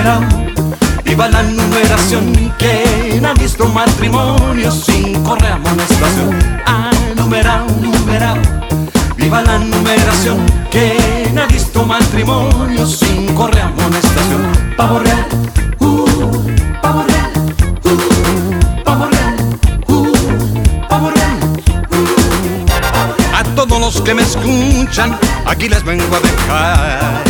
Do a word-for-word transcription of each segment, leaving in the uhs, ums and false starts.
numerado. Viva la numeración, ¿quién ha visto matrimonio sin correa amonestación? Ah, numerado, numerado. Viva la numeración, ¿quién ha visto matrimonio sin correa amonestación? Pavo real, uh, pavo real, uh, pavo real, uh, pavo real, uh. A todos los que me escuchan, aquí les vengo a dejar.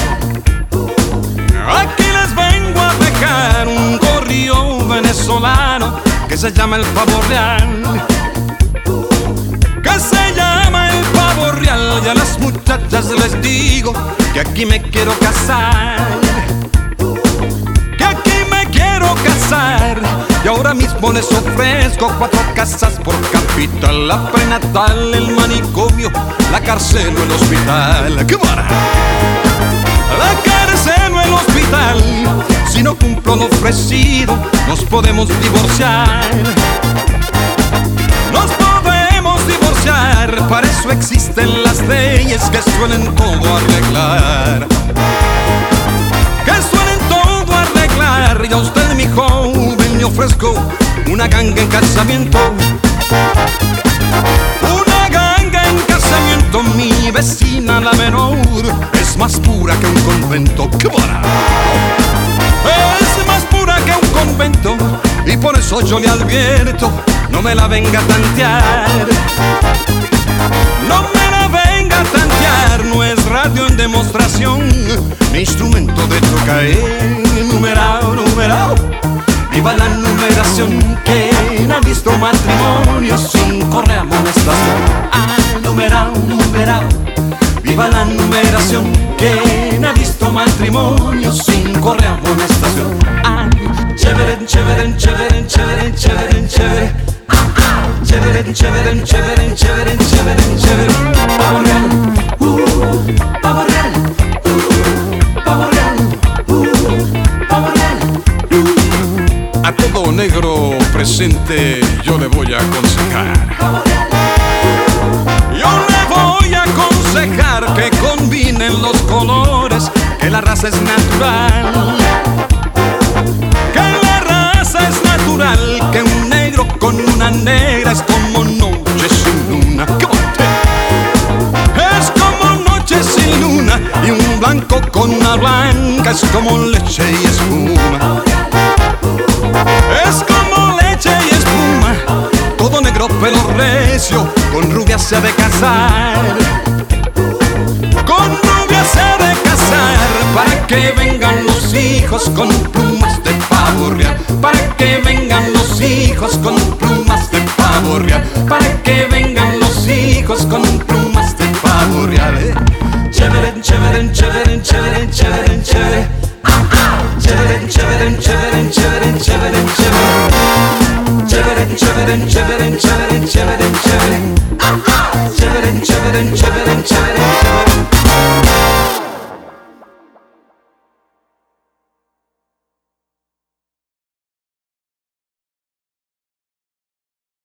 Aquí les vengo a dejar un gorrión venezolano que se llama el pavo real. Que se llama el pavo real. Y a las muchachas les digo que aquí me quiero casar. Que aquí me quiero casar. Y ahora mismo les ofrezco cuatro casas por capital: la prenatal, el manicomio, la cárcel o el hospital. ¡Qué barato! La cárcel o el hospital. Si no cumplo lo ofrecido, nos podemos divorciar. Nos podemos divorciar. Para eso existen las leyes que suelen todo arreglar. Que suelen todo arreglar. Y a usted, mi joven, le ofrezco una ganga en casamiento. Una ganga en casamiento. Mi vecina, la menor, es más pura que un convento. ¡Qué buena! Es más pura que un convento. Y por eso yo le advierto, no me la venga a tantear. No me la venga a tantear. No es radio en demostración, mi instrumento de toca es numerado, numerado. Viva la numeración, ¿quién ha visto matrimonio sin correa amonestación? Ah, numerado, numerado. Viva la numeración, ¿quién ha visto matrimonio sin correa amonestación? Ah, chévere, chévere, chévere, chévere, chévere, chévere. Ah, ah, chévere, chévere, chévere, chévere, chévere, chévere. Pavo real, uh, pavo real, uh, pavo real, uh, pavo real, uh. A todo negro presente yo le voy a aconsejar. Yo le voy a aconsejar que combinen los colores, que la raza es natural. Que la raza es natural, que un negro con una negra es como noche sin luna. Es como noche sin luna. Y un blanco con una blanca es como leche y espuma. Es como leche y espuma. Todo negro pelo recio, con rubia se ha de casar. Con rubia se ha de casar. Para que vengan los hijos con plumas de pavo real. Para que vengan los hijos con plumas de pavo real. Para que vengan los hijos con plumas de pavo real. eh. Chévere, chévere, chévere, chévere, chévere, chévere. Ah, ah. Chévere, chévere, chévere, chévere, chévere, chévere. Chévere, chévere, chévere, chévere.